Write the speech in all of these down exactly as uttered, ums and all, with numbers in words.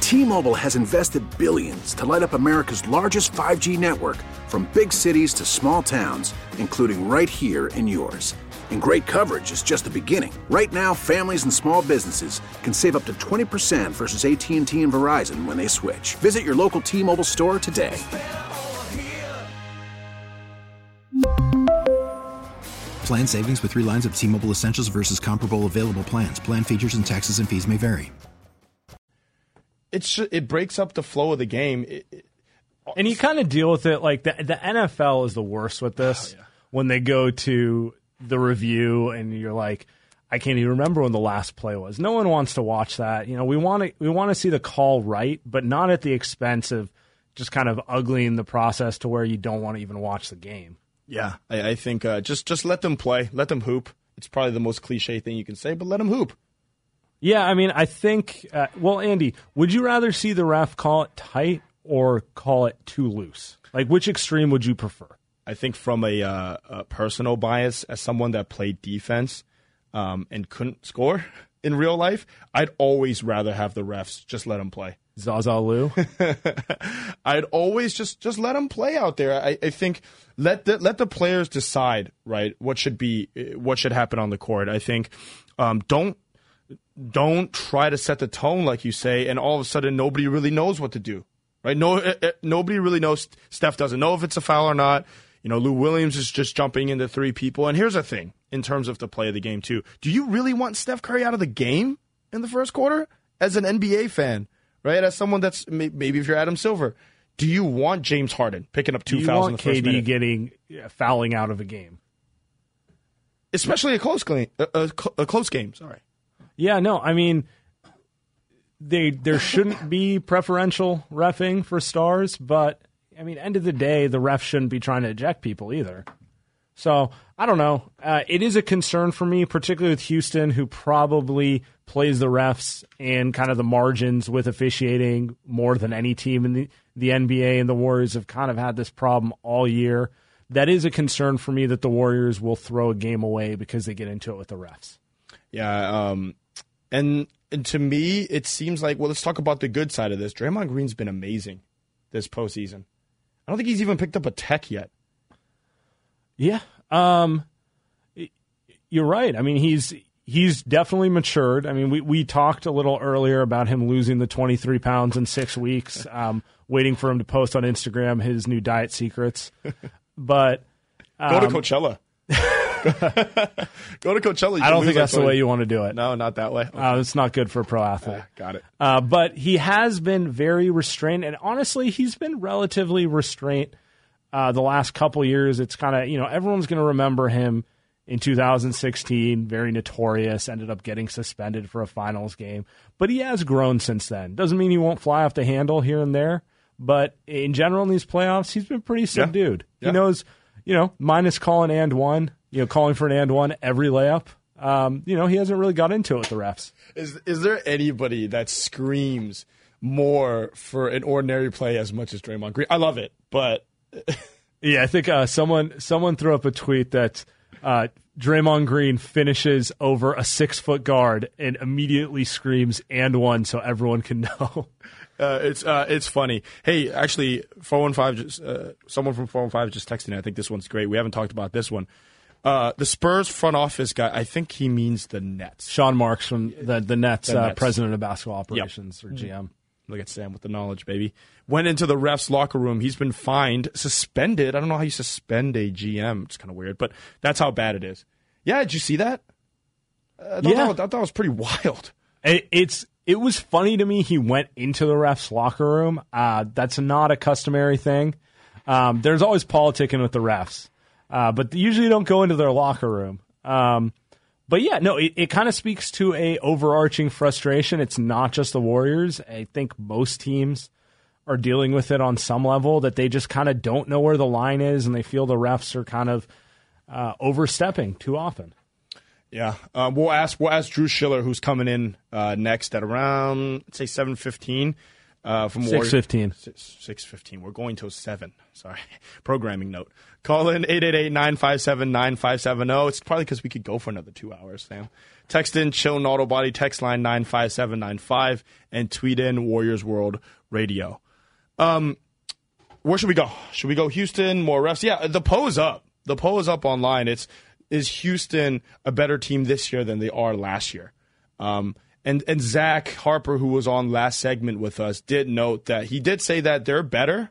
T-Mobile has invested billions to light up America's largest five G network, from big cities to small towns, including right here in yours. And great coverage is just the beginning. Right now, families and small businesses can save up to twenty percent versus A T and T and Verizon when they switch. Visit your local T-Mobile store today. Plan savings with three lines of T-Mobile Essentials versus comparable available plans. Plan features and taxes and fees may vary. It's it breaks up the flow of the game. It, it, and you kind of deal with it like the, the N F L is the worst with this. Oh, yeah. When they go to the review and you're like, I can't even remember when the last play was. No one wants to watch that. You know, we want to we want to see the call right, but not at the expense of just kind of uglying the process to where you don't want to even watch the game. Yeah, I, I think uh, just just let them play, let them hoop. It's probably the most cliche thing you can say, but let them hoop. Yeah, I mean, I think, uh, well, Andy, would you rather see the ref call it tight or call it too loose? Like, which extreme would you prefer? I think from a, uh, a personal bias, as someone that played defense um, and couldn't score in real life, I'd always rather have the refs just let them play. Zaza Lou? I'd always just, just let them play out there. I, I think let the, let the players decide, right, what should be, what should happen on the court. I think um, don't, Don't try to set the tone, like you say, and all of a sudden nobody really knows what to do, right? No, it, it, nobody really knows. Steph doesn't know if it's a foul or not. You know, Lou Williams is just jumping into three people. And here's the thing, in terms of the play of the game, too. Do you really want Steph Curry out of the game in the first quarter? As an N B A fan, right? As someone that's, maybe if you're Adam Silver, do you want James Harden picking up two do you fouls want in the first K D minute? getting uh, fouling out of a game? Especially a close game. A, a, a close game, sorry. Yeah, no, I mean, they there shouldn't be preferential reffing for stars, but, I mean, end of the day, the ref shouldn't be trying to eject people either. So, I don't know. Uh, it is a concern for me, particularly with Houston, who probably plays the refs and kind of the margins with officiating more than any team in the, the N B A, and the Warriors have kind of had this problem all year. That is a concern for me, that the Warriors will throw a game away because they get into it with the refs. Yeah, um... And, and to me, it seems like, well, let's talk about the good side of this. Draymond Green's been amazing this postseason. I don't think he's even picked up a tech yet. Yeah, um, you're right. I mean, he's he's definitely matured. I mean, we, we talked a little earlier about him losing the twenty-three pounds in six weeks, um, waiting for him to post on Instagram his new diet secrets. But um, Go to Coachella. Go to Coachella. I don't think that's the way you want to do it. No, not that way. Okay. Uh, it's not good for a pro athlete. Uh, got it. Uh, but he has been very restrained, and honestly, he's been relatively restrained uh, the last couple years. It's kind of, you know, everyone's going to remember him in two thousand sixteen, very notorious, ended up getting suspended for a finals game. But he has grown since then. Doesn't mean he won't fly off the handle here and there, but in general in these playoffs, he's been pretty subdued. Yeah. Yeah. He knows, you know, minus calling and one. You know, calling for an and one every layup. Um, you know, he hasn't really got into it with the refs. Is is there anybody that screams more for an ordinary play as much as Draymond Green? I love it, but yeah, I think uh, someone someone threw up a tweet that uh, Draymond Green finishes over a six foot guard and immediately screams and one, so everyone can know. Uh, it's uh, it's funny. Hey, actually, four one five. Just uh, someone from four one five just texted me. I think this one's great. We haven't talked about this one. Uh, the Spurs front office guy, I think he means the Nets. Sean Marks from the, the Nets, the uh, Nets. president of basketball operations, yep. or G M. Look at Sam with the knowledge, baby. Went into the ref's locker room. He's been fined, suspended. I don't know how you suspend a G M. It's kind of weird, but that's how bad it is. Yeah, did you see that? I thought, yeah. that, was, I thought that was pretty wild. It, it's It was funny to me he went into the ref's locker room. Uh, that's not a customary thing. Um, there's always politicking with the refs. Uh, but they usually don't go into their locker room. Um, but yeah, no, it, it kind of speaks to a overarching frustration. It's not just the Warriors. I think most teams are dealing with it on some level, that they just kind of don't know where the line is, and they feel the refs are kind of uh, overstepping too often. Yeah, uh, we'll ask we'll ask Drew Schiller, who's coming in uh, next at around, let's say seven fifteen. Uh, from six fifteen. six fifteen. We're going till seven. Sorry. Programming note. Call in eight eight eight, nine five seven, nine five seven zero. It's probably because we could go for another two hours, Sam. Text in Chillin' Auto Body, text line nine five seven nine five, and tweet in Warriors World Radio. Um, where should we go? Should we go Houston, more refs? Yeah, the poll's up. The poll is up online. It's, is Houston a better team this year than they are last year? Um, And and Zach Harper, who was on last segment with us, did note that he did say that they're better.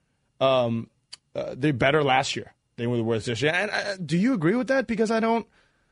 Um, uh, they're better last year than they were this year. And uh, do you agree with that? Because I don't.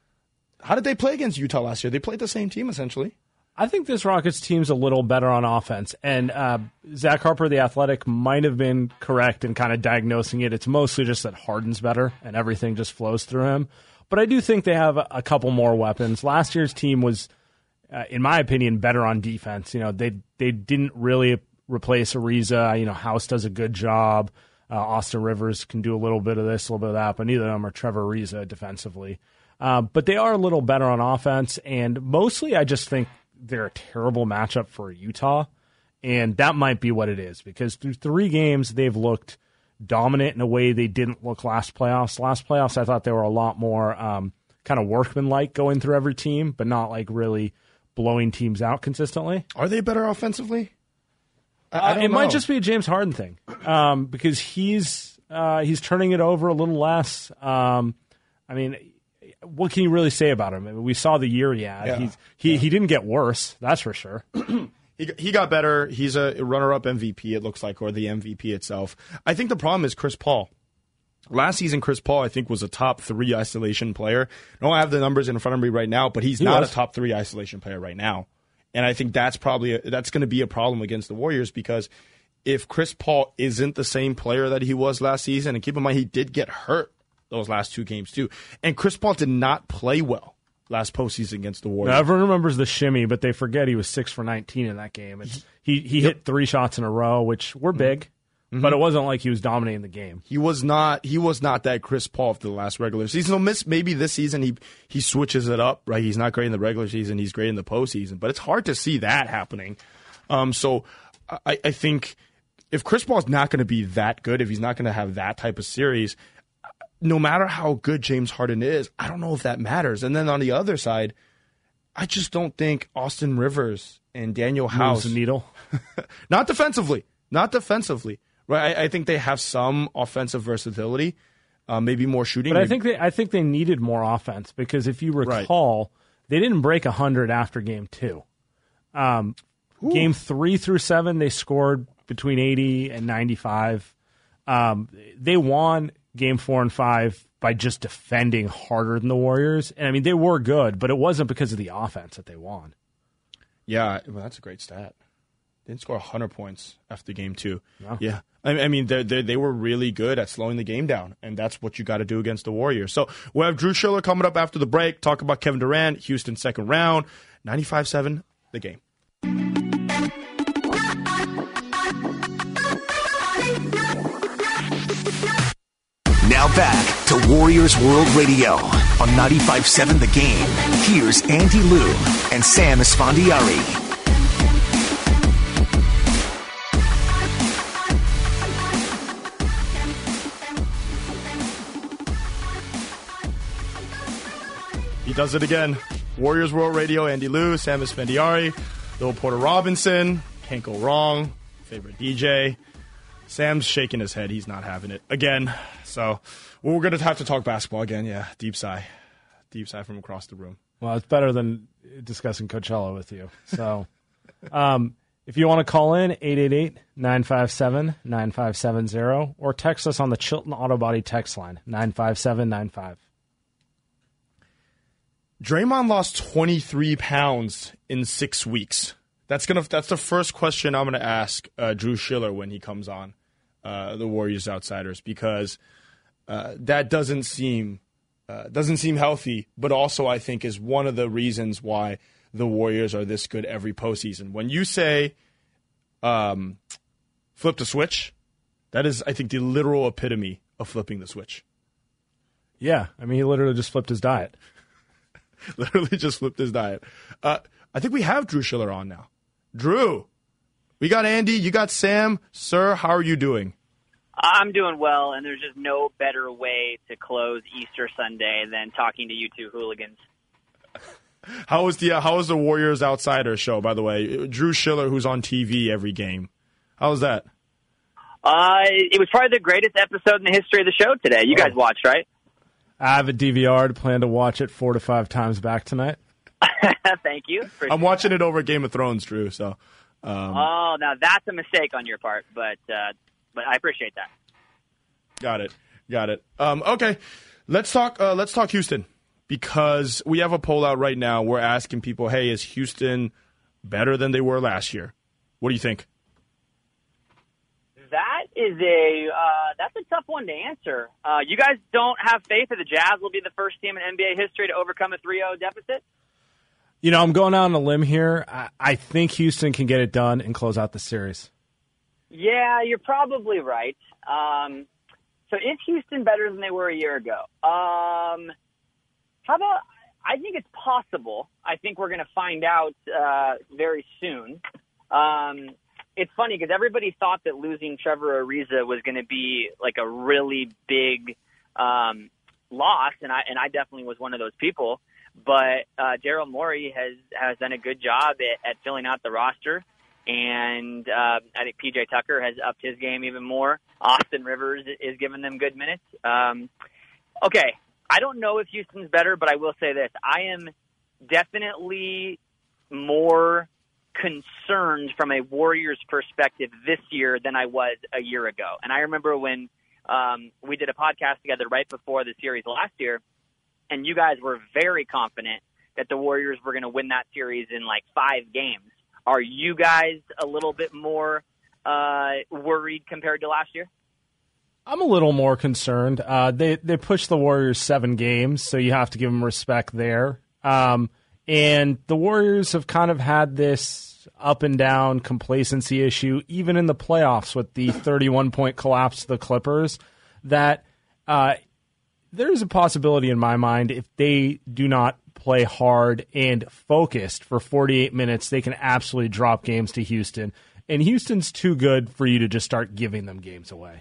How did they play against Utah last year? They played the same team essentially. I think this Rockets team's a little better on offense, and uh, Zach Harper, the Athletic, might have been correct in kind of diagnosing it. It's mostly just that Harden's better, and everything just flows through him. But I do think they have a, a couple more weapons. Last year's team was. Uh, in my opinion, better on defense. You know, they they didn't really replace Ariza. You know, House does a good job. Uh, Austin Rivers can do a little bit of this, a little bit of that, but neither of them are Trevor Ariza defensively. Uh, but they are a little better on offense, and mostly I just think they're a terrible matchup for Utah, and that might be what it is, because through three games they've looked dominant in a way they didn't look last playoffs. Last playoffs I thought they were a lot more um, kind of workmanlike going through every team, but not like really blowing teams out consistently. Are they better offensively? I, I uh, don't it know. might just be a James Harden thing, um, because he's uh, he's turning it over a little less. Um, I mean, what can you really say about him? I mean, we saw the year he had. Yeah. He's, he yeah. he didn't get worse, that's for sure. he he got better. He's a runner-up M V P, it looks like, or the M V P itself. I think the problem is Chris Paul. Last season, Chris Paul, I think, was a top three isolation player. I don't have the numbers in front of me right now, but he's he not was. a top three isolation player right now. And I think that's probably a, that's going to be a problem against the Warriors, because if Chris Paul isn't the same player that he was last season, and keep in mind he did get hurt those last two games too, and Chris Paul did not play well last postseason against the Warriors. Now, everyone remembers the shimmy, but they forget he was six for nineteen in that game. It's, he he Yep. hit three shots in a row, which were big. Mm-hmm. But it wasn't like he was dominating the game. He was not. He was not that Chris Paul for the last regular season. So miss maybe this season he he switches it up. Right, he's not great in the regular season. He's great in the postseason. But it's hard to see that happening. Um, so I, I think if Chris Paul's not going to be that good, if he's not going to have that type of series, no matter how good James Harden is, I don't know if that matters. And then on the other side, I just don't think Austin Rivers and Daniel House moves the needle. not defensively, not defensively. Right, I, I think they have some offensive versatility, uh, maybe more shooting. But maybe. I think they I think they needed more offense, because if you recall, right. they didn't break one hundred after game two. Um, game three through seven, they scored between eighty and ninety-five. Um, they won game four and five by just defending harder than the Warriors. And, I mean, they were good, but it wasn't because of the offense that they won. Yeah, well, that's a great stat. They didn't score one hundred points after game two. No. Yeah. I, I mean, they they were really good at slowing the game down, and that's what you got to do against the Warriors. So we'll have Drew Schiller coming up after the break, talk about Kevin Durant, Houston second round, ninety-five seven, the game. Now back to Warriors World Radio on ninety-five seven The Game. Here's Andy Liu and Sam Esfandiari. He does it again. Warriors World Radio, Andy Liu, Sam Esfandiari, Bill Porter Robinson. Can't go wrong. Favorite D J. Sam's shaking his head. He's not having it again. So we're going to have to talk basketball again. Yeah, deep sigh. Deep sigh from across the room. Well, it's better than discussing Coachella with you. So um, if you want to call in, eight eight eight, nine five seven, nine five seven zero, or text us on the Chilton Auto Body text line, nine five seven nine five. Draymond lost twenty-three pounds in six weeks. That's gonna. That's the first question I'm gonna ask uh, Drew Schiller when he comes on uh, the Warriors Outsiders, because uh, that doesn't seem uh, doesn't seem healthy. But also, I think is one of the reasons why the Warriors are this good every postseason. When you say um, flip the switch, that is, I think, the literal epitome of flipping the switch. Yeah, I mean, he literally just flipped his diet. Literally just flipped his diet. Uh, I think we have Drew Schiller on now. Drew, We got Andy. You got Sam. Sir, how are you doing? I'm doing well, and there's just no better way to close Easter Sunday than talking to you two hooligans. How was the uh, How was the Warriors Outsider show, by the way? Drew Schiller, who's on T V every game. How was that? Uh, it was probably the greatest episode in the history of the show today. You oh. guys watched, right? I have a D V R to plan to watch it four to five times back tonight. Thank you. Appreciate I'm watching that. it over Game of Thrones, Drew. So. Um, oh, now that's a mistake on your part, but uh, but I appreciate that. Got it. Got it. Um, okay, let's talk. Uh, let's talk Houston, because we have a poll out right now. We're asking people, hey, is Houston better than they were last year? What do you think? That is a uh, that's a tough one to answer. Uh, you guys don't have faith that the Jazz will be the first team in N B A history to overcome a three oh deficit? You know, I'm going out on a limb here. I, I think Houston can get it done and close out the series. Yeah, you're probably right. Um, so is Houston better than they were a year ago? Um, how about, I think it's possible. I think we're going to find out uh, very soon. Um, it's funny because everybody thought that losing Trevor Ariza was going to be like a really big um, loss, and I and I definitely was one of those people. But uh, Daryl Morey has, has done a good job at, at filling out the roster. And uh, I think P J Tucker has upped his game even more. Austin Rivers is giving them good minutes. Um, okay, I don't know if Houston's better, but I will say this. I am definitely more concerned from a Warriors perspective this year than I was a year ago. And I remember when um, we did a podcast together right before the series last year, and you guys were very confident that the Warriors were going to win that series in like five games. Are you guys a little bit more uh, worried compared to last year? I'm a little more concerned. Uh, they they pushed the Warriors seven games, so you have to give them respect there. Um, and the Warriors have kind of had this up and down complacency issue, even in the playoffs with the thirty-one point collapse to the Clippers, that uh, there's a possibility in my mind if they do not play hard and focused for forty-eight minutes, they can absolutely drop games to Houston. And Houston's too good for you to just start giving them games away.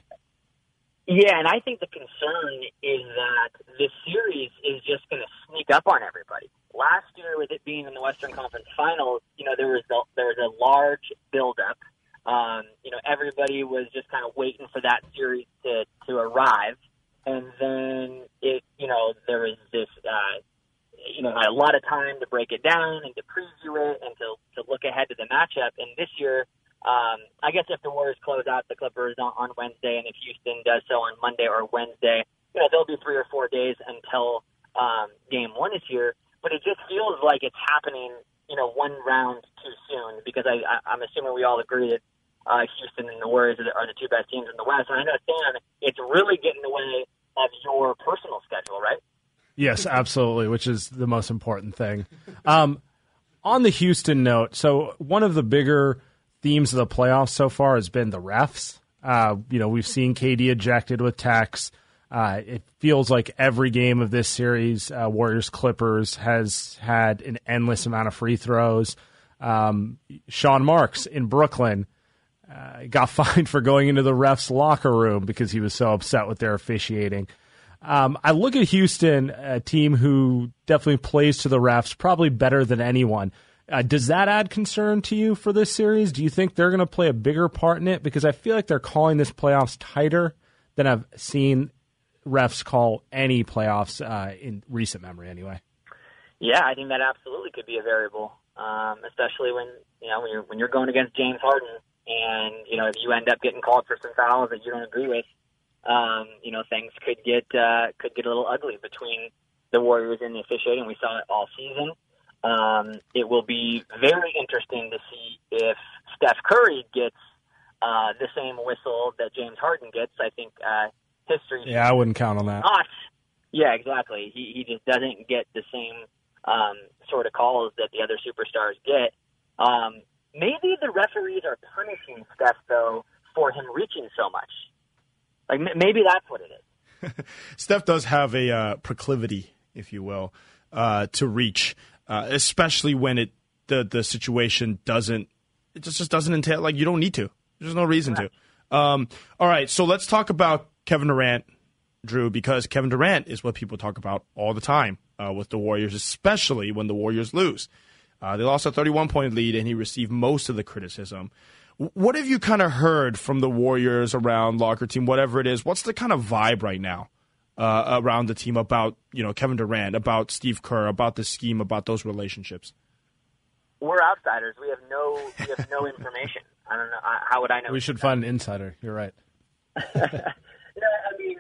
Yeah, and I think the concern is that this series is just going to sneak up on everybody. Last year, with it being in the Western Conference Finals, you know, there was a, there was a large buildup. Um, you know, everybody was just kind of waiting for that series to, to arrive. And then it, you know, there was this, uh, you know, had a lot of time to break it down and to preview it and to, to look ahead to the matchup. And this year, um, I guess if the Warriors close out the Clippers on, on Wednesday, and if Houston does so on Monday or Wednesday, you know, there'll be three or four days until um, game one is here. But it just feels like it's happening, you know, one round too soon, because I, I, I'm assuming we all agree that uh, Houston and the Warriors are the, are the two best teams in the West. And I know, Sam, it's really getting in the way of your personal schedule, right? Yes, absolutely, which is the most important thing. Um, on the Houston note, so one of the bigger themes of the playoffs so far has been the refs. Uh, you know, we've seen K D ejected with techs. Uh, it feels like every game of this series, uh, Warriors-Clippers, has had an endless amount of free throws. Um, Sean Marks in Brooklyn uh, got fined for going into the refs' locker room because he was so upset with their officiating. Um, I look at Houston, a team who definitely plays to the refs, probably better than anyone. Uh, does that add concern to you for this series? Do you think they're going to play a bigger part in it? Because I feel like they're calling this playoffs tighter than I've seen refs call any playoffs uh, in recent memory anyway. Yeah, I think that absolutely could be a variable, um, especially when, you know, when you're, when you're going against James Harden and, you know, if you end up getting called for some fouls that you don't agree with, um, you know, things could get, uh, could get a little ugly between the Warriors and the officiating. We saw it all season. Um, it will be very interesting to see if Steph Curry gets uh, the same whistle that James Harden gets. I think uh, history. Yeah, I wouldn't count on that. Not, yeah, exactly. He he just doesn't get the same um, sort of calls that the other superstars get. Um, maybe the referees are punishing Steph though for him reaching so much. Like m- maybe that's what it is. Steph does have a uh, proclivity, if you will, uh, to reach. Uh, especially when it the, the situation doesn't it just, just doesn't entail, like, you don't need to. There's no reason to. Um, all right, so let's talk about Kevin Durant, Drew, because Kevin Durant is what people talk about all the time uh, with the Warriors, especially when the Warriors lose. Uh, they lost a thirty-one point lead, and he received most of the criticism. What have you kind of heard from the Warriors around locker team, whatever it is? What's the kind of vibe right now uh, around the team about, you know, Kevin Durant, about Steve Kerr, about the scheme, about those relationships? We're outsiders. We have no we have no information. I don't know. How would I know? We should find an insider. You're right. No, I mean,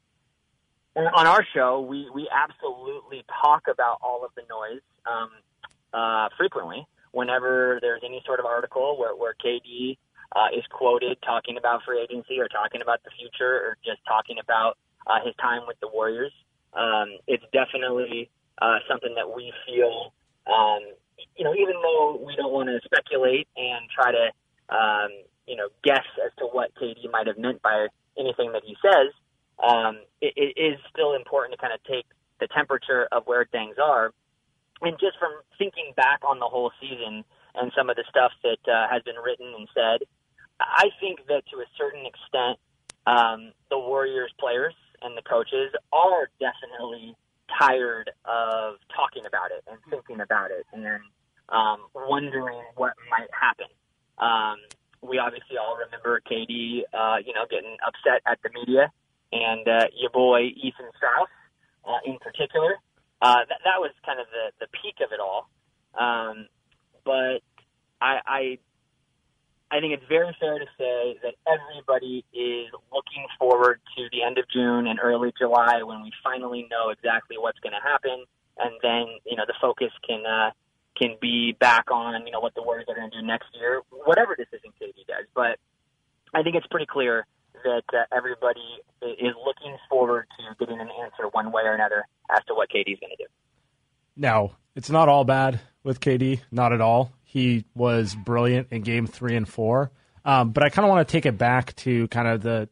on our show, we, we absolutely talk about all of the noise um, uh, frequently. Whenever there's any sort of article where, where K D uh, is quoted talking about free agency or talking about the future or just talking about uh, his time with the Warriors, um, it's definitely uh, something that we feel, um, you know, even though we don't want to speculate and try to, um, you know, guess as to what K D might have meant by anything that he says, um, it, it is still important to kind of take the temperature of where things are. And just from thinking back on the whole season and some of the stuff that uh, has been written and said, I think that to a certain extent, um, the Warriors players and the coaches are definitely tired of talking about it and thinking about it and um, wondering what might happen. Um, we obviously all remember K D, uh, you know, getting upset at the media, and uh, your boy Ethan Strauss uh, in particular. Uh, that, that was kind of the, the peak of it all. Um, but I, I, I think it's very fair to say that everybody is looking forward to the end of June and early July when we finally know exactly what's going to happen. And then, you know, the focus can, uh, can be back on, you know, what the Warriors are going to do next year, whatever decision K D does. But I think it's pretty clear that uh, everybody is looking forward to getting an answer one way or another as to what K D is going to do. Now, it's not all bad with K D, not at all. He was brilliant in game three and four. Um, but I kind of want to take it back to kind of the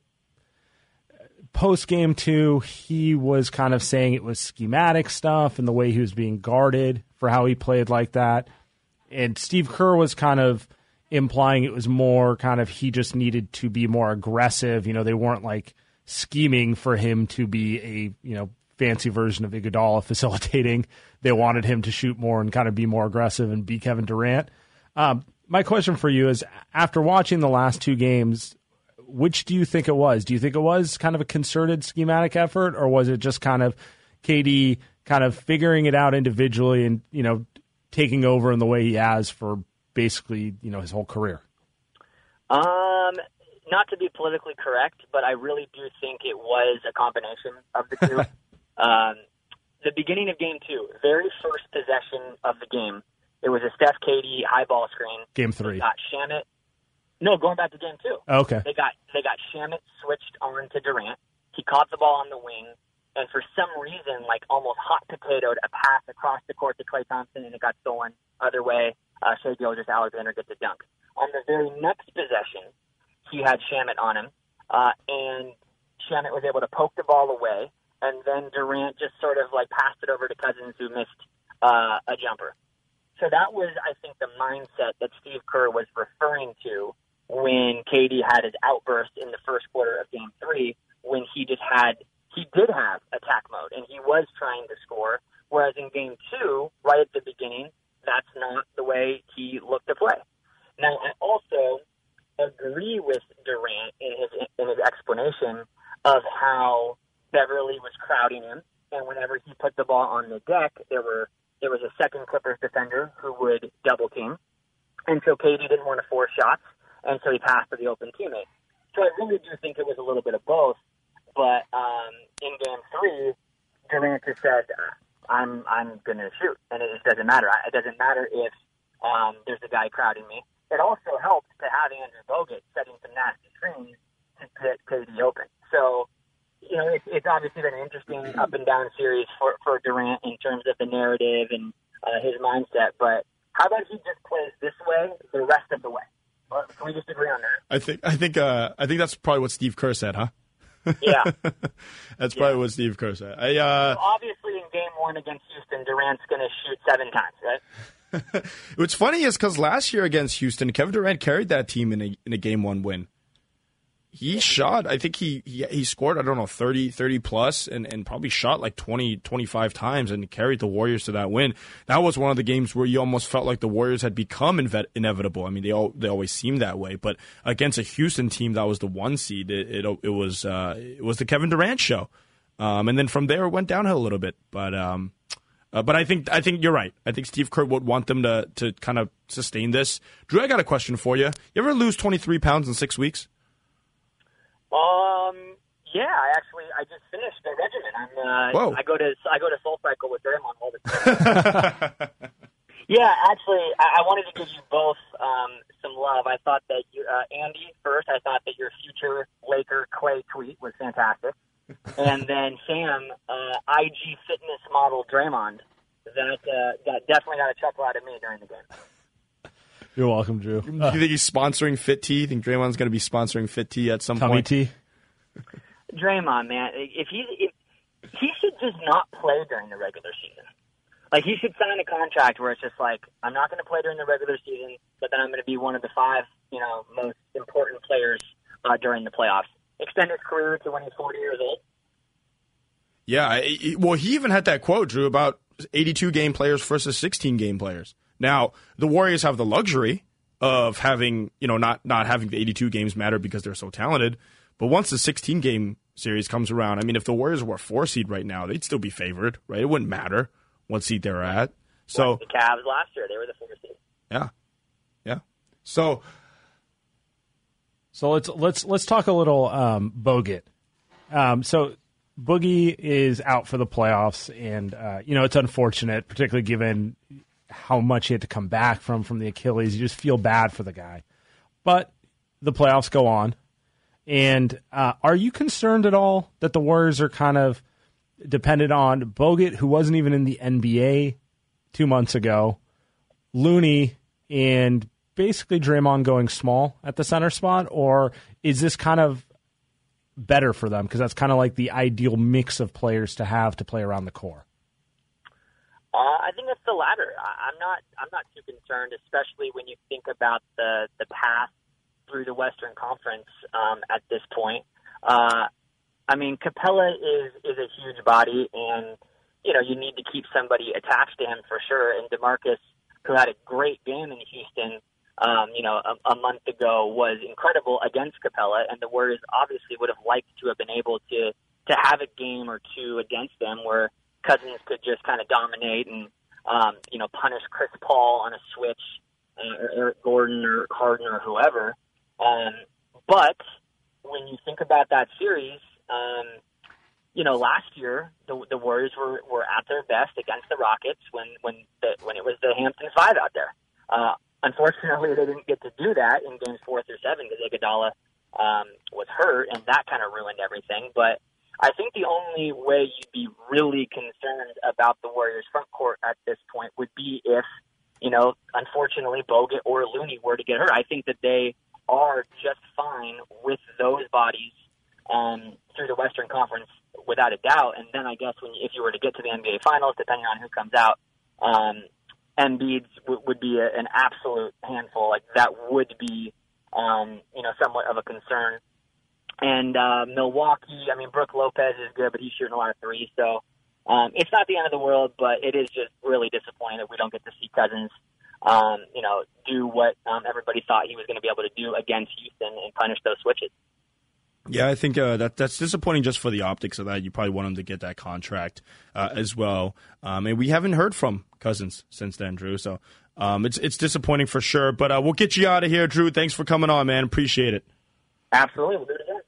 post-game two. He was kind of saying it was schematic stuff and the way he was being guarded for how he played like that. And Steve Kerr was kind of implying it was more kind of he just needed to be more aggressive. You know, they weren't like scheming for him to be a, you know, fancy version of Iguodala facilitating. They wanted him to shoot more and kind of be more aggressive and be Kevin Durant. Um, my question for you is, after watching the last two games, which do you think it was? Do you think it was kind of a concerted schematic effort, or was it just kind of K D kind of figuring it out individually and, you know, taking over in the way he has for basically, you know, his whole career? Um, not to be politically correct, but I really do think it was a combination of the two. um, the beginning of game two, very first possession of the game, it was a Steph K D high ball screen. Game three. They got Shamet. No, going back to game two. Okay. They got they got Shamet switched on to Durant. He caught the ball on the wing, and for some reason, like almost hot potatoed a pass across the court to Klay Thompson, and it got stolen other way. Uh, Shai Gilgeous-Alexander gets a dunk. On the very next possession, he had Shamet on him, uh, and Shamet was able to poke the ball away, and then Durant just sort of like passed it over to Cousins, who missed uh, a jumper. So that was, I think, the mindset that Steve Kerr was referring to when K D had his outburst in the first quarter of game three, when he just had, he did have attack mode, and he was trying to score, whereas in game two, right at the beginning, that's not the way he looked to play. Now, I also agree with Durant in his in his explanation of how Beverly was crowding him, and whenever he put the ball on the deck, there were there was a second Clippers defender who would double team, and so K D didn't want to force shots, and so he passed to the open teammate. So I really do think it was a little bit of both. But um, in game three, Durant just said, I'm I'm going to shoot, and it just doesn't matter. It doesn't matter if um, there's a guy crowding me. It also helped to have Andrew Bogut setting some nasty screens to get K D open. So, you know, it's, it's obviously been an interesting up and down series for, for Durant in terms of the narrative and uh, his mindset. But how about he just plays this way the rest of the way? Well, can we just agree on that? I think I think uh, I think that's probably what Steve Kerr said, huh? Yeah, that's probably yeah. what Steve Kerr said. I, uh, so obviously, in game one against Houston, Durant's going to shoot seven times, right? What's funny is because last year against Houston, Kevin Durant carried that team in a in a game one win. He shot, I think he, he he scored, I don't know, thirty, thirty plus and, and probably shot like twenty, twenty-five times and carried the Warriors to that win. That was one of the games where you almost felt like the Warriors had become inve- inevitable. I mean, they all, they always seem that way, but against a Houston team that was the one seed, it it, it was uh, it was the Kevin Durant show. Um, and then from there it went downhill a little bit. But um, uh, but I think I think you're right. I think Steve Kerr would want them to to kind of sustain this. Drew, I got a question for you. You ever lose twenty-three pounds in six weeks? Um. Yeah, I actually I just finished the regimen. I'm. Uh, Whoa. I go to I go to Soul Cycle with Draymond all the time. Yeah, actually, I, I wanted to give you both um, some love. I thought that you, uh, Andy, first, I thought that your future Laker Clay tweet was fantastic, and then Sam, uh, I G fitness model Draymond, that uh, that definitely got a chuckle out of me during the game. You're welcome, Drew. Do you think he's sponsoring Fit Tea? You think Draymond's going to be sponsoring Fit Tea at some Tummy point? tea. Draymond, man, if he if he should just not play during the regular season. Like, he should sign a contract where it's just like, I'm not going to play during the regular season, but then I'm going to be one of the five, you know, most important players uh, during the playoffs. Extend his career to when he's forty years old. Yeah, I- well, he even had that quote, Drew, about eighty-two game players versus sixteen game players. Now, the Warriors have the luxury of having, you know, not, not having the eighty-two games matter because they're so talented. But once the sixteen game series comes around, I mean, if the Warriors were a four seed right now, they'd still be favored, right? It wouldn't matter what seed they're at. So like the Cavs last year, they were the four seed. Yeah, yeah. So, so let's let's let's talk a little um, Bogut. Um, so Boogie is out for the playoffs, and uh, you know it's unfortunate, particularly given how much he had to come back from from the Achilles. You just feel bad for the guy, but the playoffs go on. And uh, are you concerned at all that the Warriors are kind of dependent on Bogut, who wasn't even in the N B A two months ago, Looney, and basically Draymond going small at the center spot? Or is this kind of better for them because that's kind of like the ideal mix of players to have to play around the core? Uh, I think it's the latter. I, I'm not. I'm not too concerned, especially when you think about the the path through the Western Conference um, at this point. Uh, I mean, Capella is is a huge body, and you know you need to keep somebody attached to him for sure. And DeMarcus, who had a great game in Houston, um, you know, a, a month ago, was incredible against Capella, and the Warriors obviously would have liked to have been able to to have a game or two against them where Cousins could just kind of dominate and, um, you know, punish Chris Paul on a switch, uh, or Eric Gordon or Harden or whoever. Um, but when you think about that series, um, you know, last year the, the Warriors were, were at their best against the Rockets when when the, when it was the Hamptons Five out there. Uh, unfortunately, they didn't get to do that in games four through seven because Iguodala um, was hurt, and that kind of ruined everything. But I think the only way you'd be really concerned about the Warriors' front court at this point would be if, you know, unfortunately, Bogut or Looney were to get hurt. I think that they are just fine with those bodies um, through the Western Conference without a doubt. And then I guess when if you were to get to the N B A Finals, depending on who comes out, um, Embiid w- would be a, an absolute handful. Like that would be, um, you know, somewhat of a concern. And uh, Milwaukee, I mean, Brook Lopez is good, but he's shooting a lot of threes. So um, it's not the end of the world, but it is just really disappointing that we don't get to see Cousins, um, you know, do what um, everybody thought he was going to be able to do against Houston and punish those switches. Yeah, I think uh, that that's disappointing just for the optics of that. You probably want him to get that contract uh, as well. Um, and we haven't heard from Cousins since then, Drew. So um, it's it's disappointing for sure. But uh, we'll get you out of here, Drew. Thanks for coming on, man. Appreciate it. Absolutely. We'll do it again.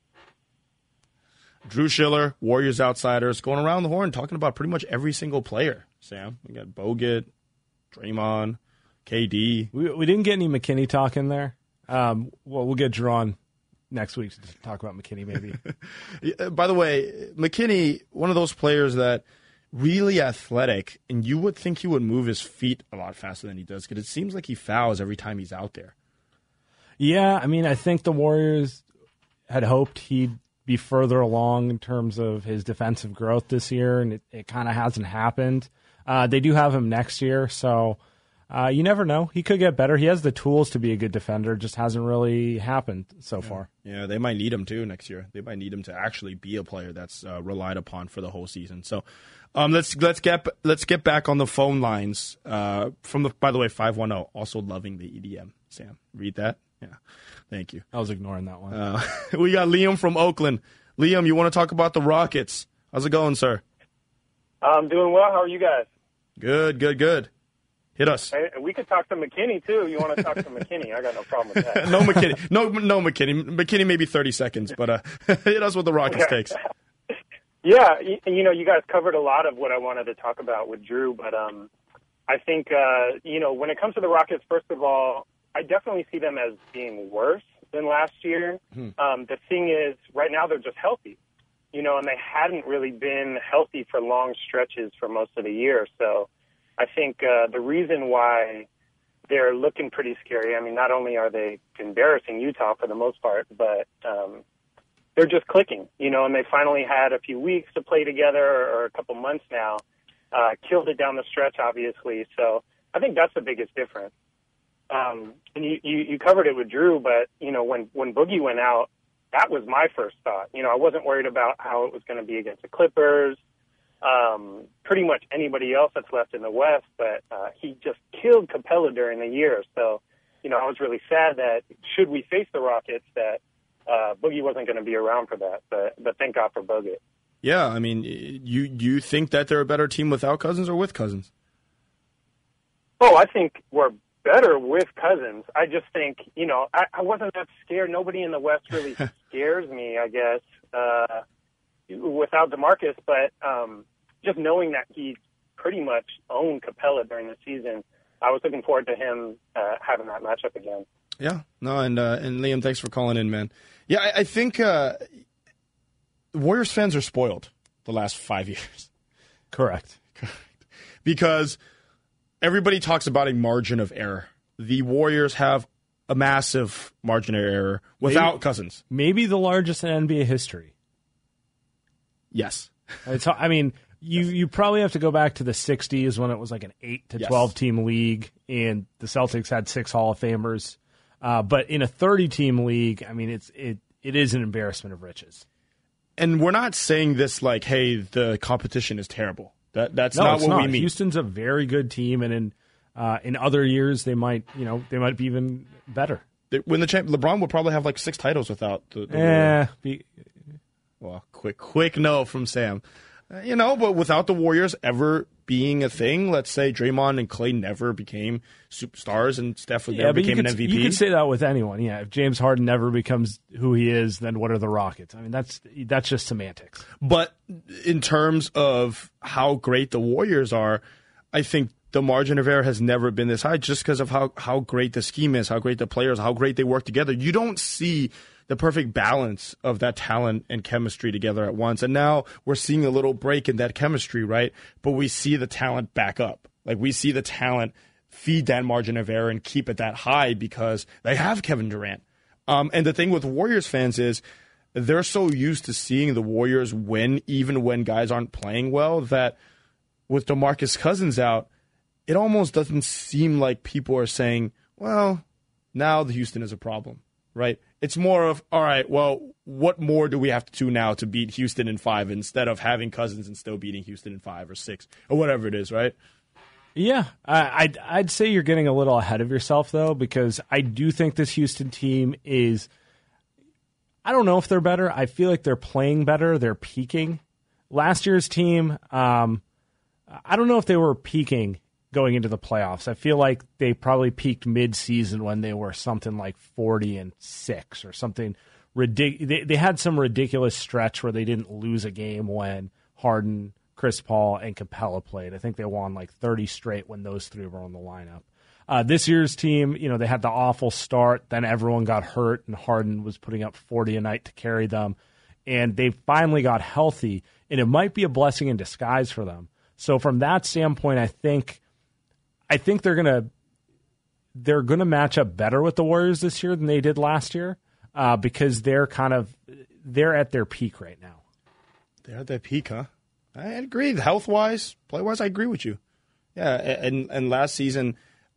Drew Schiller, Warriors Outsiders, going around the horn talking about pretty much every single player, Sam. We got Bogut, Draymond, K D. We, we didn't get any McKinney talk in there. Um, well, we'll get Drew on next week to talk about McKinney maybe. By the way, McKinney, one of those players that really athletic, and you would think he would move his feet a lot faster than he does because it seems like he fouls every time he's out there. Yeah, I mean, I think the Warriors had hoped he'd be further along in terms of his defensive growth this year, and it, it kind of hasn't happened. Uh, they do have him next year, so Uh, you never know. He could get better. He has the tools to be a good defender. Just hasn't really happened so yeah. far. Yeah, they might need him too next year. They might need him to actually be a player that's uh, relied upon for the whole season. So um, let's let's get let's get back on the phone lines. Uh, from the by the way, five one zero. Also loving the E D M. Sam, read that. Yeah, thank you. I was ignoring that one. Uh, we got Liam from Oakland. Liam, you want to talk about the Rockets? How's it going, sir? I'm doing well. How are you guys? Good, good, good. Hit us. Hey, we could talk to McKinney, too. You want to talk to McKinney? I got no problem with that. no McKinney. No, no McKinney. McKinney maybe thirty seconds, but uh, hit us with the Rockets okay. takes. Yeah, you, you know, you guys covered a lot of what I wanted to talk about with Drew, but um, I think, uh, you know, when it comes to the Rockets, first of all, I definitely see them as being worse than last year. Hmm. Um, the thing is, right now they're just healthy, you know, and they hadn't really been healthy for long stretches for most of the year, so I think uh, the reason why they're looking pretty scary, I mean, not only are they embarrassing Utah for the most part, but um, they're just clicking, you know, and they finally had a few weeks to play together or a couple months now, uh, killed it down the stretch, obviously. So I think that's the biggest difference. Um, and you, you, you covered it with Drew, but, you know, when, when Boogie went out, that was my first thought. You know, I wasn't worried about how it was going to be against the Clippers. Um, pretty much anybody else that's left in the West, but uh, he just killed Capella during the year. So, you know, I was really sad that should we face the Rockets, that uh, Boogie wasn't going to be around for that. But but thank God for Bogut. Yeah, I mean, you you think that they're a better team without Cousins or with Cousins? Oh, I think we're better with Cousins. I just think, you know, I, I wasn't that scared. Nobody in the West really scares me, I guess. Uh, without DeMarcus, but um, just knowing that he pretty much owned Capella during the season, I was looking forward to him uh, having that matchup again. Yeah, no, and uh, and Liam, thanks for calling in, man. Yeah, I, I think uh, Warriors fans are spoiled the last five years. Correct. Correct. Because everybody talks about a margin of error. The Warriors have a massive margin of error without maybe, Cousins. Maybe the largest in N B A history. Yes. It's, I mean, you, you probably have to go back to the sixties when it was like an eight to twelve yes. team league, and the Celtics had six Hall of Famers. Uh, but in a thirty team league, I mean, it's it it is an embarrassment of riches. And we're not saying this like, hey, the competition is terrible. That that's no, not what not. we mean. Houston's a very good team, and in uh, in other years they might you know they might be even better. They, when the champ, LeBron would probably have like six titles without the. the eh, be, well, quick quick no from Sam. Uh, you know, but without the Warriors ever being a thing, let's say Draymond and Clay never became superstars and Steph yeah, never but became you could, an M V P. You could say that with anyone. Yeah, if James Harden never becomes who he is, then what are the Rockets? I mean, that's that's just semantics. But in terms of how great the Warriors are, I think the margin of error has never been this high just because of how, how great the scheme is, how great the players, how great they work together. You don't see the perfect balance of that talent and chemistry together at once. And now we're seeing a little break in that chemistry, right? But we see the talent back up. Like we see the talent feed that margin of error and keep it that high because they have Kevin Durant. Um, and the thing with Warriors fans is they're so used to seeing the Warriors win even when guys aren't playing well that with DeMarcus Cousins out, it almost doesn't seem like people are saying, well, now the Houston is a problem, right? It's more of, all right, well, what more do we have to do now to beat Houston in five instead of having Cousins and still beating Houston in five or six or whatever it is, right? Yeah, I, I'd, I'd say you're getting a little ahead of yourself, though, because I do think this Houston team is, I don't know if they're better. I feel like they're playing better. They're peaking. Last year's team, um, I don't know if they were peaking going into the playoffs. I feel like they probably peaked mid-season when they were something like forty and six or something ridiculous. They, they had some ridiculous stretch where they didn't lose a game when Harden, Chris Paul, and Capella played. I think they won like thirty straight when those three were on the lineup. Uh, this year's team, you know, they had the awful start. Then everyone got hurt, and Harden was putting up forty a night to carry them. And they finally got healthy, and it might be a blessing in disguise for them. So from that standpoint, I think I think they're gonna they're gonna match up better with the Warriors this year than they did last year uh, because they're kind of they're at their peak right now. They're at their peak, huh? I agree. Health wise, play wise, I agree with you. Yeah, and and last season,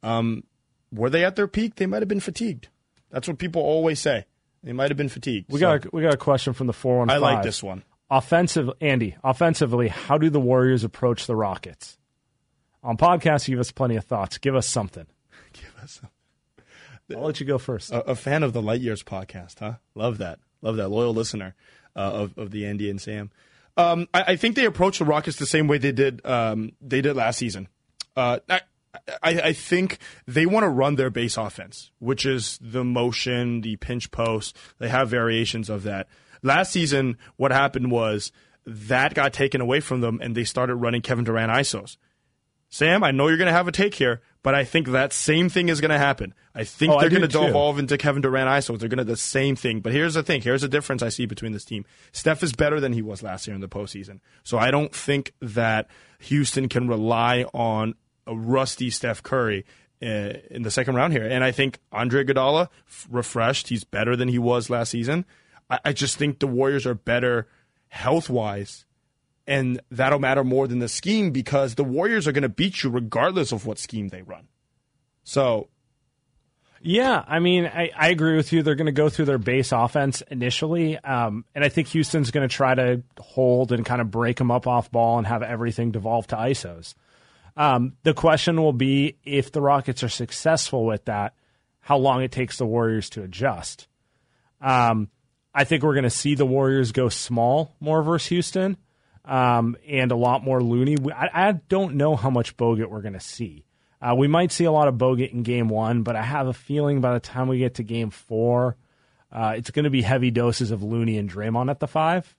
Um, were they at their peak? They might have been fatigued. That's what people always say. They might have been fatigued. We so. got a, we got a question from the four one five. I like this one. Offensive, Andy, offensively, how do the Warriors approach the Rockets? On podcasts, you give us plenty of thoughts. Give us something. Give us something. I'll let you go first. A, a fan of the Light Years podcast, huh? Love that. Love that. Loyal listener uh, of, of the Andy and Sam. Um, I, I think they approach the Rockets the same way they did um, they did last season. Uh, I, I, I think they want to run their base offense, which is the motion, the pinch post. They have variations of that. Last season, what happened was that got taken away from them, and they started running Kevin Durant I S Os. Sam, I know you're going to have a take here, but I think that same thing is going to happen. I think oh, they're going to too. devolve into Kevin Durant I S Os. They're going to do the same thing. But here's the thing. Here's the difference I see between this team. Steph is better than he was last year in the postseason. So I don't think that Houston can rely on a rusty Steph Curry uh, in the second round here. And I think Andre Iguodala, f- refreshed, he's better than he was last season. I, I just think the Warriors are better health-wise. And that'll matter more than the scheme because the Warriors are going to beat you regardless of what scheme they run. So, yeah, I mean, I, I agree with you. They're going to go through their base offense initially. Um, and I think Houston's going to try to hold and kind of break them up off ball and have everything devolve to I S Os. Um, the question will be if the Rockets are successful with that, how long it takes the Warriors to adjust. Um, I think we're going to see the Warriors go small more versus Houston. Um, and a lot more Looney. I, I don't know how much Bogut we're going to see. Uh, we might see a lot of Bogut in game one, but I have a feeling by the time we get to game four, uh, it's going to be heavy doses of Looney and Draymond at the five.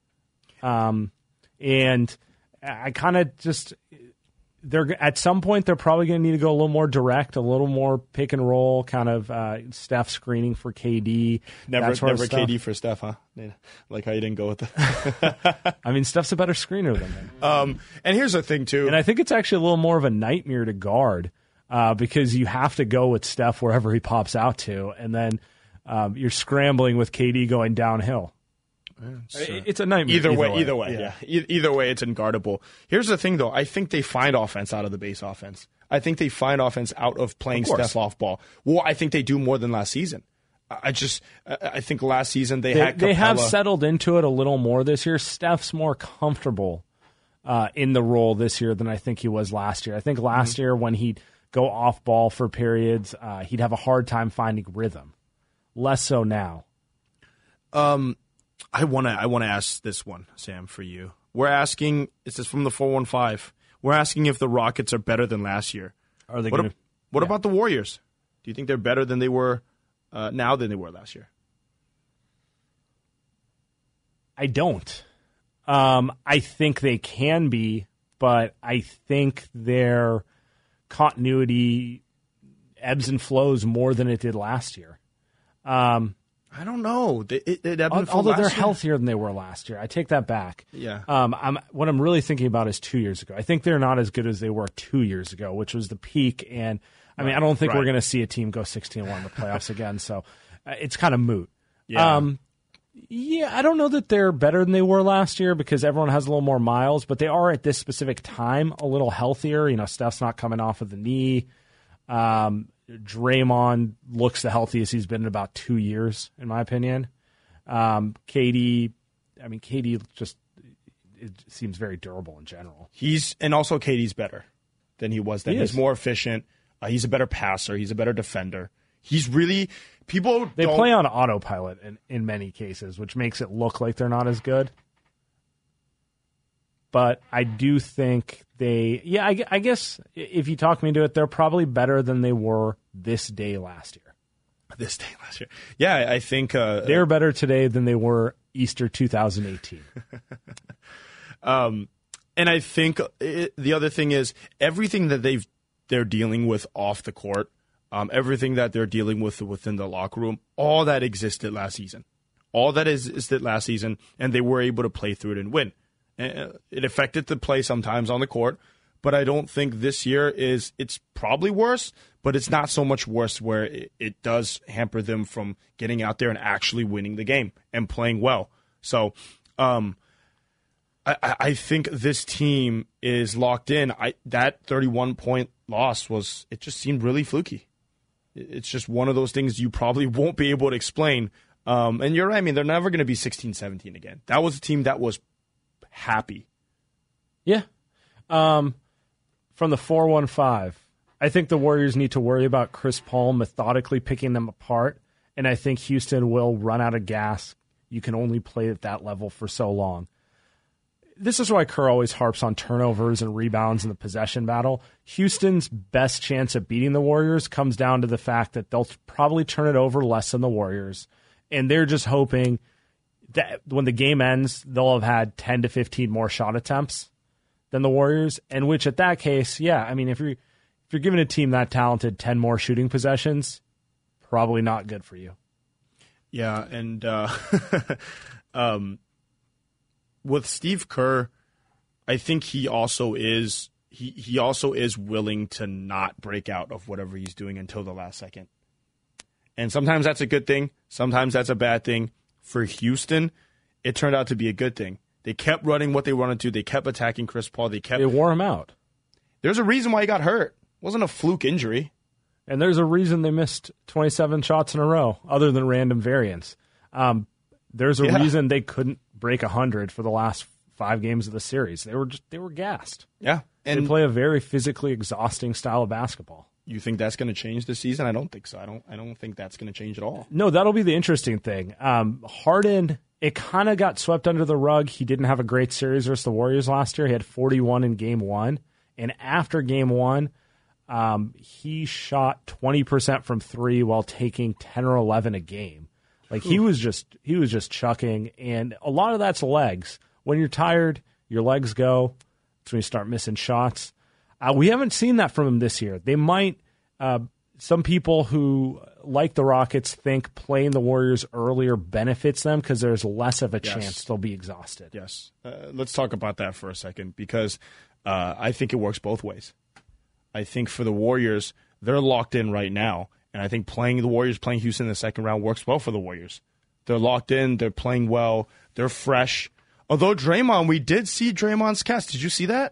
Um, and I kind of just, they're at some point they're probably going to need to go a little more direct, a little more pick and roll, kind of uh, Steph screening for K D. Never, never K D for Steph, huh? Like how you didn't go with that. I mean, Steph's a better screener than him. Um, and here's the thing, too. And I think it's actually a little more of a nightmare to guard uh, because you have to go with Steph wherever he pops out to, and then um, you're scrambling with K D going downhill. Sure. It's a nightmare. Either, either way, way, either way, yeah. yeah. E- either way, it's unguardable. Here's the thing, though. I think they find offense out of the base offense. I think they find offense out of playing of Steph off ball. Well, I think they do more than last season. I just, I think last season they, they had Capella. They have settled into it a little more this year. Steph's more comfortable uh, in the role this year than I think he was last year. I think last mm-hmm. year when he'd go off ball for periods, uh, he'd have a hard time finding rhythm. Less so now. Um. I want to I want to ask this one, Sam, for you. We're asking, this is from the four one five. We're asking if the Rockets are better than last year. Are they What, gonna, a, what yeah. about the Warriors? Do you think they're better than they were uh, now than they were last year? I don't. Um, I think they can be, but I think their continuity ebbs and flows more than it did last year. Um I don't know. It, it, it Although they're year. healthier than they were last year. I take that back. Yeah. Um, I'm, what I'm really thinking about is two years ago. I think they're not as good as they were two years ago, which was the peak. And, I mean, right. I don't think right. we're going to see a team go sixteen and one in the playoffs again. So uh, it's kind of moot. Yeah. Um, yeah, I don't know that they're better than they were last year because everyone has a little more miles, but they are at this specific time a little healthier. You know, Steph's not coming off of the knee. Um, Draymond looks the healthiest he's been in about two years, in my opinion. Um, K D, I mean, K D just it seems very durable in general. He's and also K D's better than he was then. He he's is. more efficient. Uh, he's a better passer. He's a better defender. He's really people. They don't, play on autopilot in, in many cases, which makes it look like they're not as good. But I do think they, yeah, I, I guess if you talk me into it, they're probably better than they were this day last year. This day last year. Yeah, I think. Uh, they're better today than they were Easter two thousand eighteen. um, and I think it, the other thing is everything that they've, they're dealing with off the court, um, everything that they're dealing with within the locker room, all that existed last season. All that existed last season, and they were able to play through it and win. It affected the play sometimes on the court, but I don't think this year is, it's probably worse, but it's not so much worse where it, it does hamper them from getting out there and actually winning the game and playing well. So um, I, I think this team is locked in. I that thirty-one point loss was, it just seemed really fluky. It's just one of those things you probably won't be able to explain. Um, and you're right. I mean, they're never going to be sixteen seventeen again. That was a team that was happy. Yeah. Um, from the four one five, I think the Warriors need to worry about Chris Paul methodically picking them apart, and I think Houston will run out of gas. You can only play at that level for so long. This is why Kerr always harps on turnovers and rebounds in the possession battle. Houston's best chance of beating the Warriors comes down to the fact that they'll probably turn it over less than the Warriors, and they're just hoping that when the game ends, they'll have had ten to fifteen more shot attempts than the Warriors, and which at that case, yeah, I mean, if you're, if you're giving a team that talented ten more shooting possessions, probably not good for you. Yeah, and uh, um, with Steve Kerr, I think he also is he, he also is willing to not break out of whatever he's doing until the last second. And sometimes that's a good thing. Sometimes that's a bad thing. For Houston, it turned out to be a good thing. They kept running what they wanted to. They kept attacking Chris Paul. They kept. They wore him out. There's a reason why he got hurt. It wasn't a fluke injury. And there's a reason they missed twenty-seven shots in a row, other than random variance. Um, there's a yeah. reason they couldn't break one hundred for the last five games of the series. They were just, they were gassed. Yeah. And they play a very physically exhausting style of basketball. You think that's going to change this season? I don't think so. I don't I don't think that's going to change at all. No, that'll be the interesting thing. Um, Harden, it kind of got swept under the rug. He didn't have a great series versus the Warriors last year. He had forty-one in game one. And after game one, Um, he shot twenty percent from three while taking ten or eleven a game. Like he was just, he was just chucking, and a lot of that's legs. When you're tired, your legs go. That's when you start missing shots. Uh, we haven't seen that from him this year. They might, uh, some people who like the Rockets think playing the Warriors earlier benefits them because there's less of a Yes. chance they'll be exhausted. Yes. Uh, let's talk about that for a second, because uh, I think it works both ways. I think for the Warriors, they're locked in right now, and I think playing the Warriors, playing Houston in the second round works well for the Warriors. They're locked in, they're playing well, they're fresh. Although Draymond, we did see Draymond's cast. Did you see that?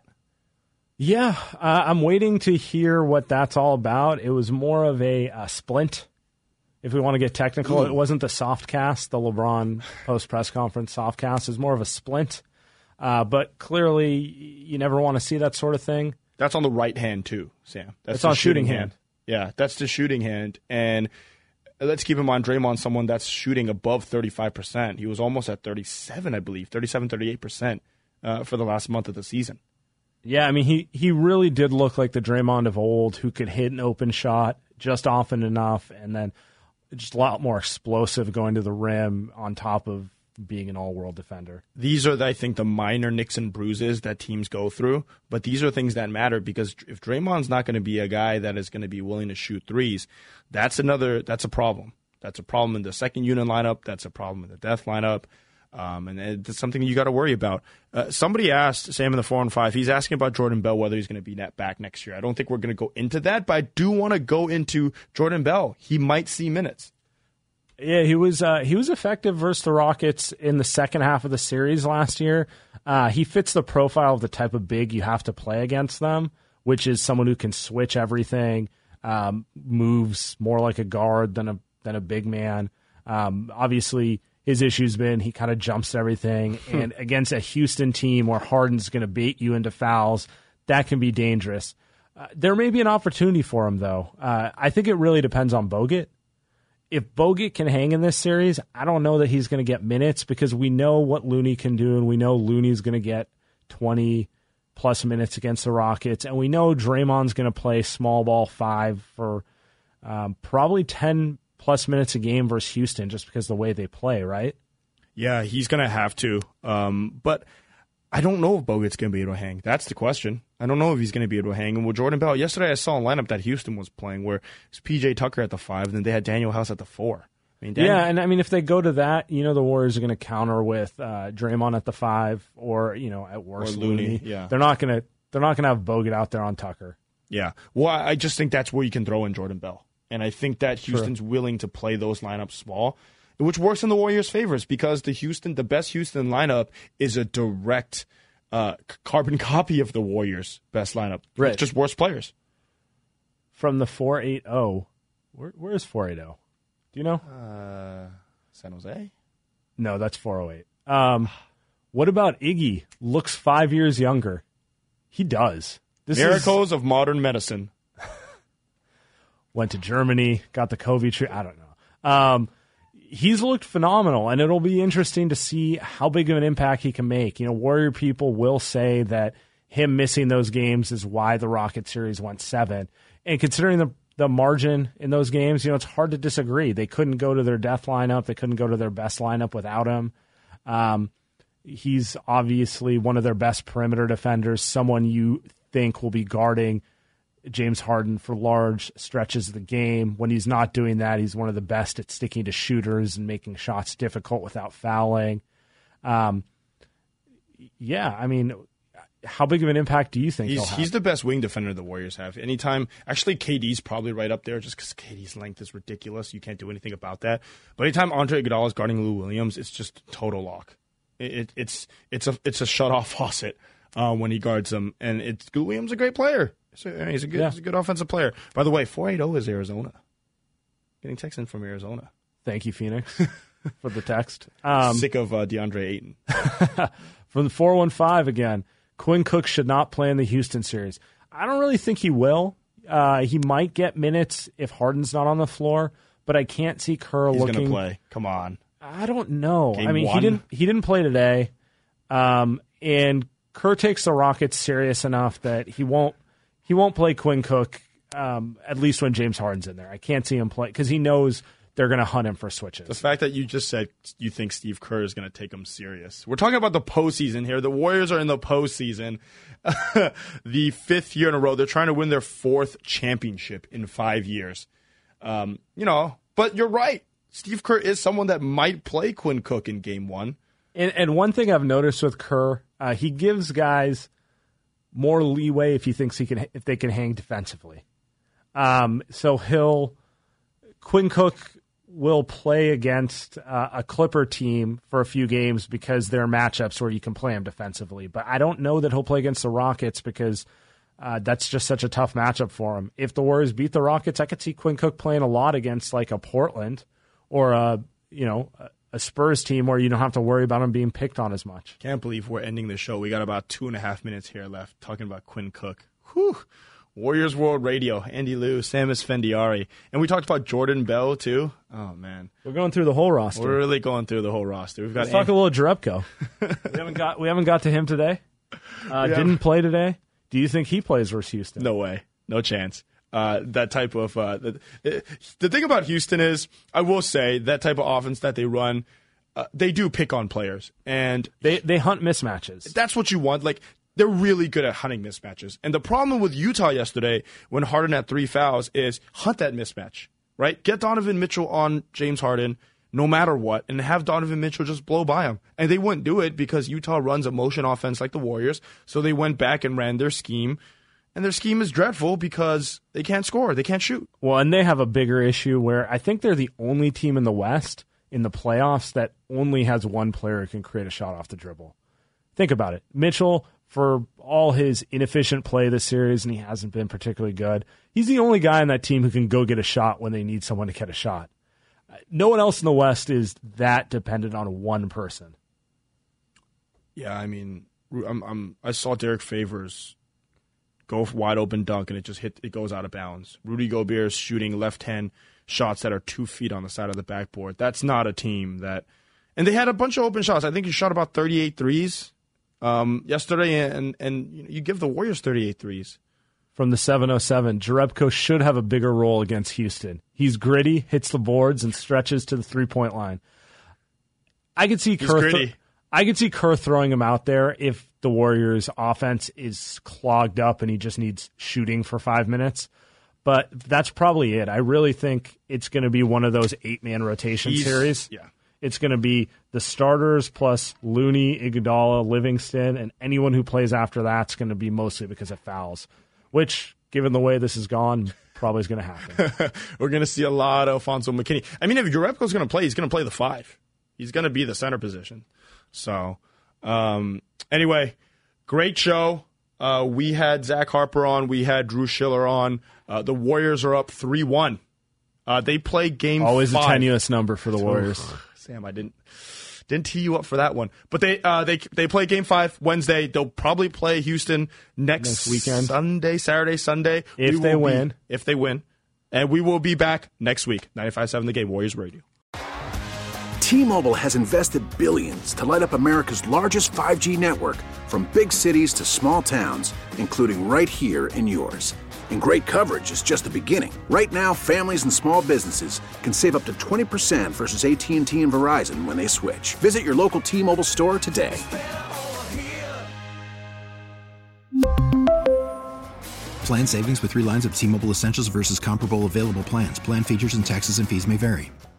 Yeah, uh, I'm waiting to hear what that's all about. It was more of a, a splint, if we want to get technical. Ooh. It wasn't the soft cast, the LeBron post-press conference soft cast. It was more of a splint. Uh, but clearly, you never want to see that sort of thing. That's on the right hand too, Sam. That's It's the on shooting hand. Yeah, that's the shooting hand. And let's keep in mind, Draymond's someone that's shooting above thirty-five percent. He was almost at thirty-seven, I believe, thirty-seven, thirty-eight percent uh, for the last month of the season. Yeah, I mean, he, he really did look like the Draymond of old who could hit an open shot just often enough, and then just a lot more explosive going to the rim on top of being an all-world defender. These are, I think, the minor nicks and bruises that teams go through, but these are things that matter, because if Draymond's not going to be a guy that is going to be willing to shoot threes, that's another, that's a problem. That's a problem in the second unit lineup. That's a problem in the death lineup. Um, and it's something you got to worry about. Uh, somebody asked Sam in the four and five, he's asking about Jordan Bell, whether he's going to be net back next year. I don't think we're going to go into that, but I do want to go into Jordan Bell. He might see minutes. Yeah, he was uh, he was effective versus the Rockets in the second half of the series last year. Uh, he fits the profile of the type of big you have to play against them, which is someone who can switch everything, um, moves more like a guard than a than a big man. Um, obviously, his issue's been he kind of jumps everything, and against a Houston team where Harden's going to bait you into fouls, that can be dangerous. Uh, there may be an opportunity for him, though. Uh, I think it really depends on Bogut. If Bogut can hang in this series, I don't know that he's going to get minutes, because we know what Looney can do, and we know Looney's going to get twenty-plus minutes against the Rockets, and we know Draymond's going to play small ball five for um, probably ten-plus minutes a game versus Houston, just because of the way they play, right? Yeah, he's going to have to. Um, but I don't know if Bogut's going to be able to hang. That's the question. I don't know if he's going to be able to hang. And with Jordan Bell, yesterday I saw a lineup that Houston was playing where it's P J Tucker at the five, and then they had Daniel House at the four. I mean, Daniel, yeah, and I mean, if they go to that, you know, the Warriors are going to counter with uh, Draymond at the five, or you know, at worst Or Looney, Looney. yeah. They're not going to they're not going to have Bogut out there on Tucker. Yeah. Well, I just think that's where you can throw in Jordan Bell. And I think that Houston's Sure. willing to play those lineups small, which works in the Warriors' favors, because the Houston, the best Houston lineup is a direct uh, carbon copy of the Warriors' best lineup. Right. Just worse players. From the four eighty, where, where is four eighty? Do you know? Uh, San Jose? No, that's four oh eight. Um, what about Iggy? Looks five years younger. He does. This Miracles is, of modern medicine. Went to Germany, got the COVID treatment. I don't know. Um, he's looked phenomenal, and it'll be interesting to see how big of an impact he can make. You know, Warrior people will say that him missing those games is why the Rocket series went seven. And considering the the margin in those games, you know, it's hard to disagree. They couldn't go to their death lineup. They couldn't go to their best lineup without him. Um, he's obviously one of their best perimeter defenders, someone you think will be guarding James Harden for large stretches of the game. When he's not doing that, he's one of the best at sticking to shooters and making shots difficult without fouling. Um, yeah, I mean, how big of an impact do you think he's he'll have? He's the best wing defender the Warriors have. Anytime, actually, K D's probably right up there just because K D's length is ridiculous. You can't do anything about that. But anytime Andre Iguodala is guarding Lou Williams, it's just total lock. It, it, it's it's a it's a shut off faucet uh, when he guards them, and it's Lou Williams is a great player. So, I mean, he's a good Yeah. he's a good offensive player. By the way, four eighty is Arizona. Getting text in from Arizona. Thank you, Phoenix, for the text. Um, Sick of uh, DeAndre Ayton. From the four one five again, Quinn Cook should not play in the Houston series. I don't really think he will. Uh, he might get minutes if Harden's not on the floor, but I can't see Kerr He's looking. going to play. Come on. I don't know. Game I mean, one? he didn't. He didn't play today, um, and Kerr takes the Rockets serious enough that he won't. He won't play Quinn Cook, um, at least when James Harden's in there. I can't see him play because he knows they're going to hunt him for switches. The fact that you just said you think Steve Kerr is going to take him serious. We're talking about the postseason here. The Warriors are in the postseason. The fifth year in a row. They're trying to win their fourth championship in five years. Um, you know, but you're right. Steve Kerr is someone that might play Quinn Cook in game one. And, and one thing I've noticed with Kerr, uh, he gives guys more leeway if he thinks he can if they can hang defensively. Um, so he'll Quinn Cook will play against uh, a Clipper team for a few games because there are matchups where you can play him defensively. But I don't know that he'll play against the Rockets because uh, that's just such a tough matchup for him. If the Warriors beat the Rockets, I could see Quinn Cook playing a lot against like a Portland or a you know a Spurs team where you don't have to worry about him being picked on as much. Can't believe we're ending the show. We got about two and a half minutes here left talking about Quinn Cook. Whew. Warriors World Radio, Andy Liu, Sam Esfandiari. And we talked about Jordan Bell, too. Oh, man. We're going through the whole roster. We're really going through the whole roster. We've got Let's talk a little Jerebko. we haven't got we haven't got to him today. Uh, didn't play today. Do you think he plays versus Houston? No way. No chance. Uh, that type of uh, the, the thing about Houston is, I will say, that type of offense that they run, uh, they do pick on players. And They they hunt mismatches. that's what you want. Like, they're really good at hunting mismatches. And the problem with Utah yesterday when Harden had three fouls is hunt that mismatch, right? Get Donovan Mitchell on James Harden no matter what and have Donovan Mitchell just blow by him. And they wouldn't do it because Utah runs a motion offense like the Warriors. So they went back and ran their scheme. And their scheme is dreadful because they can't score. They can't shoot. Well, and they have a bigger issue where I think they're the only team in the West in the playoffs that only has one player who can create a shot off the dribble. Think about it. Mitchell, for all his inefficient play this series, and he hasn't been particularly good, he's the only guy on that team who can go get a shot when they need someone to get a shot. No one else in the West is that dependent on one person. Yeah, I mean, I'm, I'm, I saw Derek Favors go for wide open dunk, and it just hit. It goes out of bounds. Rudy Gobert's shooting left hand shots that are two feet on the side of the backboard. That's not a team that. And they had a bunch of open shots. I think he shot about thirty-eight threes um, yesterday, and and you, know, you give the Warriors thirty-eight threes. From the seven oh seven, Jerebko should have a bigger role against Houston. He's gritty, hits the boards, and stretches to the three point line. I could see He's Kerr. gritty. Th- I could see Kerr throwing him out there if the Warriors' offense is clogged up and he just needs shooting for five minutes. But that's probably it. I really think it's going to be one of those eight-man rotation He's- series. yeah. It's going to be the starters plus Looney, Iguodala, Livingston, and anyone who plays after that's going to be mostly because of fouls, which, given the way this has gone, probably is going to happen. We're going to see a lot of Alfonso McKinney. I mean, if Jerebko's going to play, he's going to play the five. He's going to be the center position. So, um, anyway, Great show. Uh, we had Zach Harper on. We had Drew Schiller on. Uh, the Warriors are up three one. Uh, they play game Always five. a tenuous number for the Warriors. Sam, I didn't didn't tee you up for that one. But they uh, they they play game five Wednesday. They'll probably play Houston next, Next weekend. Sunday, Saturday, Sunday. If We they will be- win. If they win. And we will be back next week. ninety-five point seven The Game, Warriors Radio. T-Mobile has invested billions to light up America's largest five G network, from big cities to small towns, including right here in yours. And great coverage is just the beginning. Right now, families and small businesses can save up to twenty percent versus A T and T and Verizon when they switch. Visit your local T-Mobile store today. Plan savings with three lines of T-Mobile Essentials versus comparable available plans. Plan features and taxes and fees may vary.